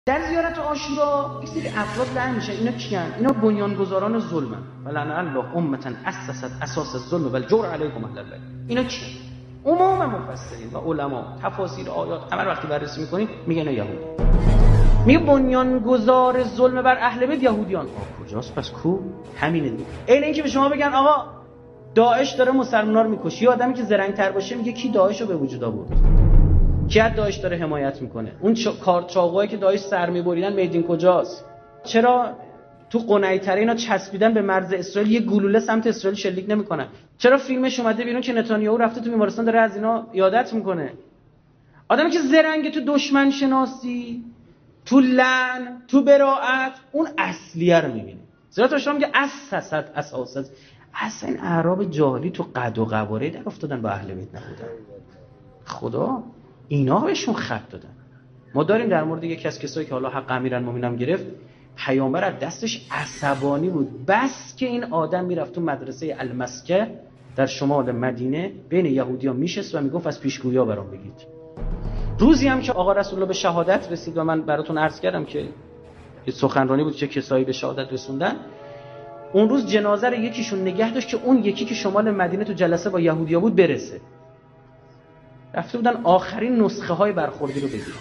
در زیارت عاشورا یک سری افراد لعن میشن. اینا کیان؟ اینا بنیانگذاران ظلمن. ولعن الله امه اسست اساس الظلم والجور علیکم اهل البیت. اینا کیان؟ عموم مفسرین و علما تفاسیر آیات همه وقتی بررسی میکنید میگن اینا یهود. میگه بنیانگذار ظلم بر اهل بیت یهودیان. کجاست پس کو؟ همینه دیگه. اینکه به شما بگن آقا داعش داره مسلمان‌ها رو میکشه، یا آدمی که زرنگ‌تر باشه میگه کی داعش رو به وجود آورد؟ کی از داعش داره حمایت میکنه؟ اون چاقوهایی که داعش سر میبریدن میدین کجاست؟ چرا تو قنیطره اینا چسبیدن به مرز اسرائیل، یه گلوله سمت اسرائیل شلیک نمیکنن؟ چرا فیلمش اومده بیرون که نتانیاهو رفته تو بیمارستان داره از اینا یادت میکنه؟ آدمی که زرنگ تو دشمن شناسی، تو لعن، تو براءت، اون اصلیه رو میبینه. زیرا شما میگه اسست اساسا اصلا این اعراب جاهلی تو قد و قواره در افتادن با اهل بیت نبودن. خدا اینا بهشون خط دادن. ما داریم در مورد یک کسایی که حالا حق امیرالمومنین گرفت، پیامبر از دستش عصبانی بود، بس که این آدم میرفت تو مدرسه المسکه در شمال مدینه بین یهودیان میشست و میگفت از پیشگویی‌ها برام بگید. روزی هم که آقا رسول الله به شهادت رسید و من براتون عرض کردم که یه سخنرانی بود چه کسایی به شهادت رسوندن، اون روز جنازه رو یکیشون نگه داشت که اون یکی که شمال مدینه تو جلسه با یهودیا بود برسه. رفته بودن آخرین نسخه های برخوردی رو بگیرن.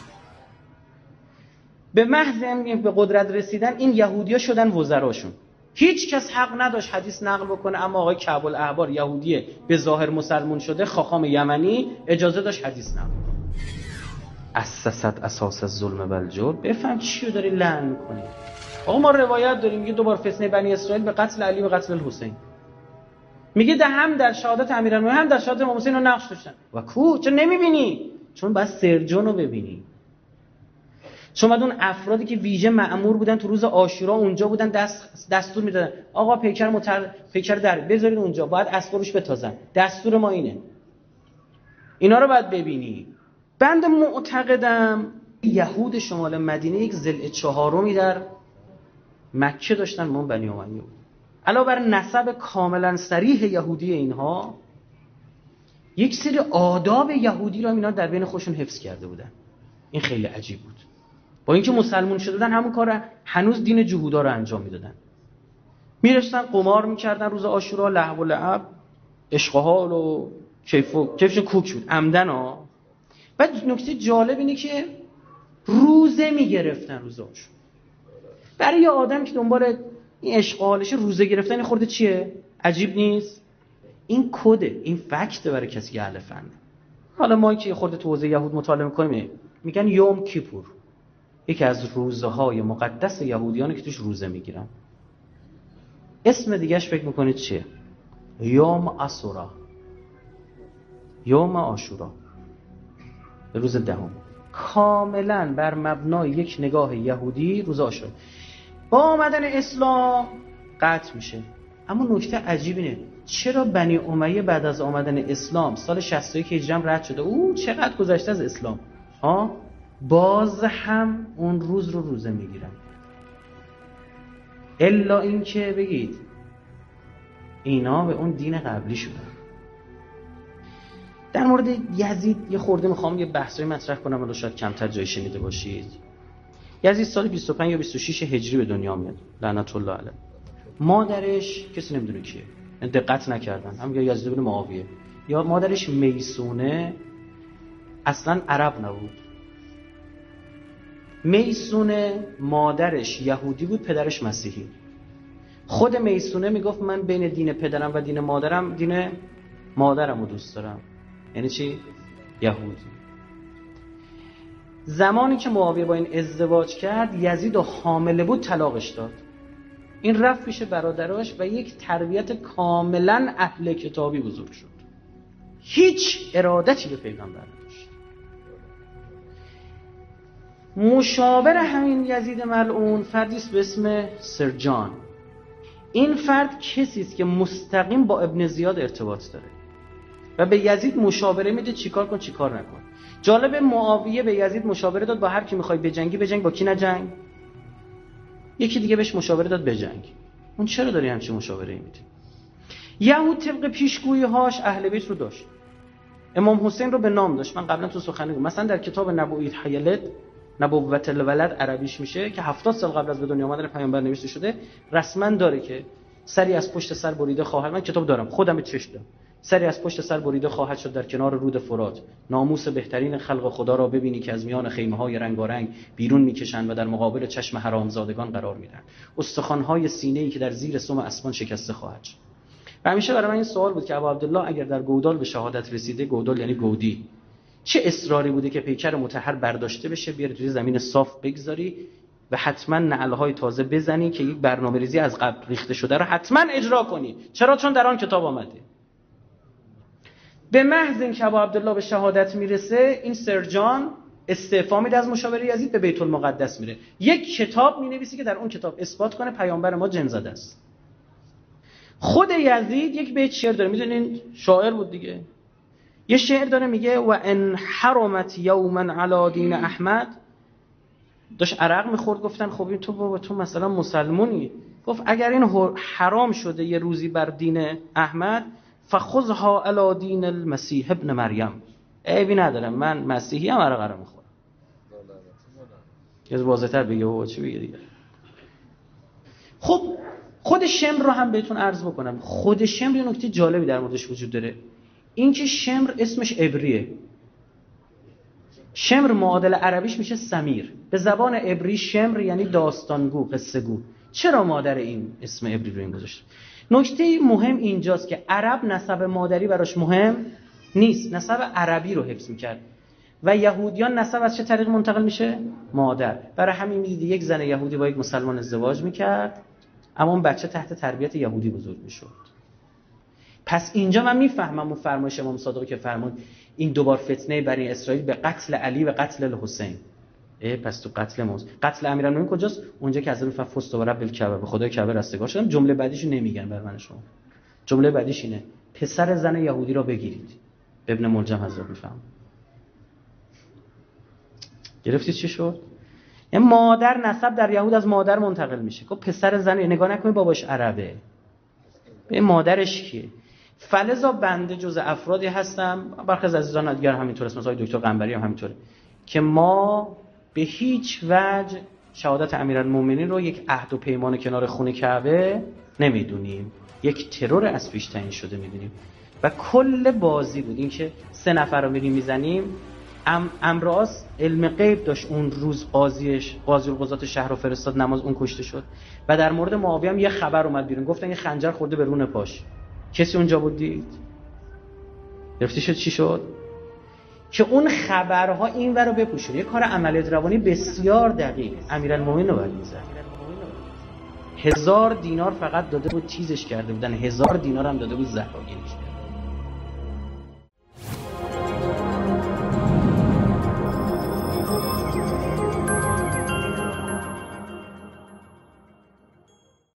به محض اینکه به قدرت رسیدن این یهودیا شدن وزراشون. هیچ کس حق نداشت حدیث نقل بکنه، اما آقای کعب الاحبار یهودیه به ظاهر مسلمون شده، خاخام یمنی، اجازه داشت حدیث نقل بکنه. اسست اساس الظلم والجور. بفهم چی رو داری لعن می‌کنی؟ آقا ما روایت داریم میگه دوبار فتنه بنی اسرائیل به قتل علی و قتل الحسین. میگه هم در شهادت امیرالمومنین هم در شهادت امام حسین رو نقش داشتن. و کو چون نمیبینی؟ چون باید سرجون رو ببینی. چون بعد اون افرادی که ویژه مأمور بودن تو روز عاشورا اونجا بودن، دستور میدادن آقا پیکر در بذارید اونجا، باید اسب روش بتازن، دستور ما اینه. اینا رو باید ببینی. بنده معتقدم یهود شمال مدینه یک ضلع چهارمی در مکه داشتن، من بنی امیه بود. علاوه بر نسب کاملا صریح یهودی اینها، یک سری آداب یهودی را اینا در بین خودشون حفظ کرده بودن. این خیلی عجیب بود. با اینکه مسلمون شده بودن همون کار هنوز دین جهودا رو انجام میدادن. میرسن قمار میکردن روز عاشورا، لهو و لعب، عشق و حال و کیفشون کوک بود عمدن ها. بعد نکته جالب اینه که روزه میگرفتن روز عاشورا. برای یه آدم که دنبال این عشق و حالش روزه گرفتن این خورده چیه؟ عجیب نیست؟ این کده، این فکته برای کسی که اهل فنه. حالا ما که خورده تو حوزه یهود مطالعه می‌کنیم میگن یوم کیپور، یکی از روزهای مقدس یهودیانه که توش روزه میگیرن. اسم دیگه‌اش فکر می‌کنید چیه؟ یوم عاشورا، یوم عاشورا، روز دهم. کاملا بر مبنای یک نگاه یهودی روز عاشورا. با آمدن اسلام قطع میشه. اما نکته عجیب اینه چرا بنی امیه بعد از آمدن اسلام سال 61 هجری رد شده، چقدر گذشته از اسلام باز هم اون روز رو روزه میگیرن، الا اینکه بگید اینا به اون دین قبلی شدن. در مورد یزید یه خورده میخوام یه بحثی مطرح کنم، ولی شاید کمتر جای شنیده باشید. یزید سال 25 یا 26 هجری به دنیا میاد لعنت الله علیه. مادرش کسی نمیدونه کیه، دقت نکردن، هم یا یزید بن معاویه یا مادرش میسونه، اصلا عرب نبود. میسونه مادرش یهودی بود، پدرش مسیحی. خود میسونه میگفت من بین دین پدرم و دین مادرم رو دوست دارم. یعنی چی؟ یهودی. زمانی که معاویه با این ازدواج کرد، یزید و حامله بود، طلاقش داد. این رفت پیش برادراش و یک تربیت کاملا اهل کتابی بزرگ شد. هیچ ارادتی به پیغمبر نداشت. مشاور همین یزید ملعون فردی است به اسم سرجان. این فرد کسی است که مستقیم با ابن زیاد ارتباط داره و به یزید مشاوره میده چیکار کن چیکار نکن. جالب، معاویه به یزید مشاوره داد با هر کی میخوای بجنگی بجنگ، با کی نجنگ. یکی دیگه بهش مشاوره داد بجنگ. اون چرا داری همچین مشاوره میدی؟ یهود طبق پیشگویی‌هاش اهل بیت رو داشت. امام حسین رو به نام داشت. من قبلا تو سخنرانی گفتم مثلا در کتاب نبوئیت حیلت نبوت الولد عربیش میشه که 70 سال قبل از به دنیا آمدن پیامبر نوشته شده، رسما داره که سری از پشت سر بریده خواهد، من کتاب دارم خودم به چشم دارم، سری از پشت سر بریده خواهد شد در کنار رود فرات، ناموس بهترین خلق خدا را ببینی که از میان خیمه‌های رنگارنگ بیرون میکشند و در مقابل چشم حرامزادگان قرار میدن، استخوان‌های سینه‌ای که در زیر سم اسمان شکسته خواهد شد. و همیشه برای من این سوال بود که ابا عبدالله اگر در گودال به شهادت رسیده، گودال یعنی گودی، چه اصراری بوده که پیکر مطهر برداشته بشه بیاری توی زمین صاف بگذاری و حتما نعل‌های تازه بزنی که یک برنامه‌ریزی از قبل ریخته شده رو حتما اجرا کنی؟ چرا؟ چون در آن کتاب آمده. به محض اینکه ابا عبدالله به شهادت میرسه، این سرجان استعفا میده از مشاوره یزید، به بیت المقدس میره، یک کتاب مینویسه که در اون کتاب اثبات کنه پیامبر ما جن‌زده است. خود یزید یک بیت شعر داره، میدونین شاعر بود دیگه، یه شعر داره میگه و ان حرمت یوما علی دین احمد، داشت عرق میخورد، گفتن خب این تو بابا تو مثلا مسلمونی، گفت اگر این حرام شده یه روزی بر دین احمد، فخذها علی دین المسیح ابن مریم، عیبی نداره من مسیحی هم عرق میخورم. یه واضح‌تر بگه بابا چی بگه دیگه. خب خود شمر رو هم بهتون عرض بکنم، خود شمر یه نکته جالبی در موردش وجود داره، این که شمر اسمش عبریه، شمر معادل عربیش میشه سمیر، به زبان عبری شمر یعنی داستانگو، قصه گو. چرا مادر این اسم عبری رو این گذاشت؟ نکته مهم اینجاست که عرب نسب مادری براش مهم نیست، نسب عربی رو حفظ میکرد و یهودیان نسب از چه طریق منتقل میشه؟ مادر. برای همین میدیدی یک زن یهودی با یک مسلمان ازدواج میکرد، اما اون بچه تحت تربیت یهودی بزرگ میشد. پس اینجا من میفهمم اون فرمایش امام صادق که فرمود این دوبار فتنه بنی اسرائیل به قتل علی و قتل الحسین. پس تو قتل امیرالمومنین کجاست؟ اونجا که از اون فست و رب الکعبه، به خدای کعبه رستگار شدم. جمله بعدیشو نمیگن بر من شما، جمله بعدیش اینه پسر زن یهودی را بگیرید. ابن ملجم حضرت میفهم. گرفتید چی شد؟ یعنی مادر نسب در یهود از مادر منتقل میشه. خب پسر زن، نگاه نکنید باباش عربه، به مادرش کیه؟ فلذا بنده جز افرادی هستم، برخی از عزیزان دیگر همینطور است، مثلا دکتر قنبری هم همینطوره، که ما به هیچ وجه شهادت امیرالمومنین رو یک عهد و پیمان کنار خونه کعبه نمیدونیم، یک ترور از پیش تعیین شده میدونیم. و کل بازی بود این که 3 نفر رو میریم میزنیم. امراض علم غیب داشت اون روز، قاضی القضات شهر رو فرستاد نماز، اون کشته شد. و در مورد معاویه هم یه خبر اومد بیرون، گفتن یه خنجر خورده به رون پاش. کسی اونجا بود دید؟ گرفتی شد چی شد؟ که اون خبرها این ور رو بپوشونه. یه کار عملیات روانی بسیار دقیق. امیرالمومنین رو برمی زد، 1000 دینار فقط داده بود چیزش کرده بودن، 1000 دینار هم داده بود زهراگیریش.